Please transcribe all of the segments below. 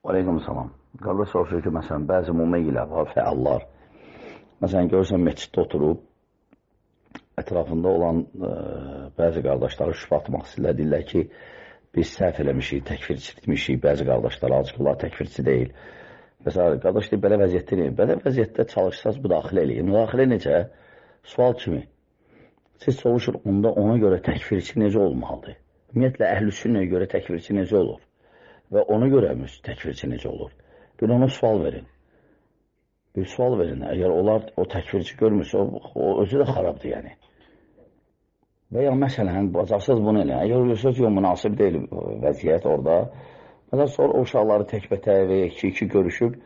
Aleyküm salam. Qardaş soruşur ki, məsələn, bəzi mümeyyilə var, fəallar. Məsələn, görürsən, məsciddə oturub, ətrafında olan bəzi qardaşları şübhə atmaq istəyirlər. Deyirlər ki, biz səhv eləmişik, təkfirçi etmişik, bəzi qardaşlar, açıqlar təkfirçi deyil. Məsələn, qardaş deyir, belə vəziyyətdə deyil. Belə vəziyyətdə çalışsaz müdaxilə eləyin. Müdaxilə necə? Sual kimi. Siz soruşur, onda ona görə təkfirçi necə olmalıdır? Ümumiyyətlə, əhlüsünnəyə görə təkfirçi necə olur? Və ona görə təkfirçi necə olur? Bir ona sual verin. Bir sual verin. Əgər onlar o təkfirçi görmürsə, o özü də xarabdır, yəni. Və ya məsələn, bacarsız bunu elə. Əgər görürsünüz, yox, münasib deyil vəziyyət orada. Məsələn, sonra o uşaqları təkbətə və iki görüşüb,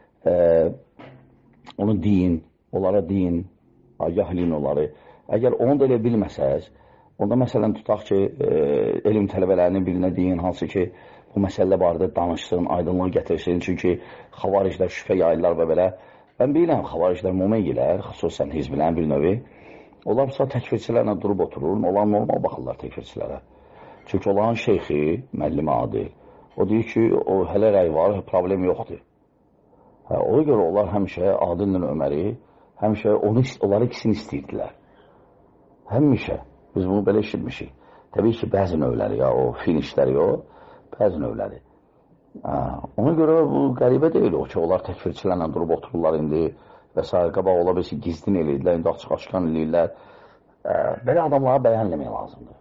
onu deyin, onlara deyin, agahləyin onları. Əgər onu da elə bilməsəz, onda məsələn, tutaq ki, elm tələbələrinin birinə deyin, hansı ki, bu məsələ barədə danışsın, aydınlıq gətirsin. Çünki xavariclər şübhə yayırlar və belə. Mən bilirəm, xavariclər mümeyyilər, xüsusən hizblərin bir növü. Onlar sonra təkfirçilərlə durub oturur, onlar normal baxırlar təkfirçilərə. Çünki onların şeyxi, müəllimi adil. O deyir ki, o hələ rəy var, problem yoxdur. Ona görə onlar həmişə Adillə Öməri, həmişə onları ikisini istəyirdilər. Həmişə. Biz bunu belə eşitmişik. Təbii ki, bəzi növləri, ya, o finişləri yox. Bəzi növləri. Ona görə bu qəribə deyil o ki, onlar təkfirçilərlə durub otururlar indi və s. Qabaq ola bilsin, gizlin eləyirlər, indi açıq-açıqan eləyirlər. Belə adamlara bəyənləmək lazımdır.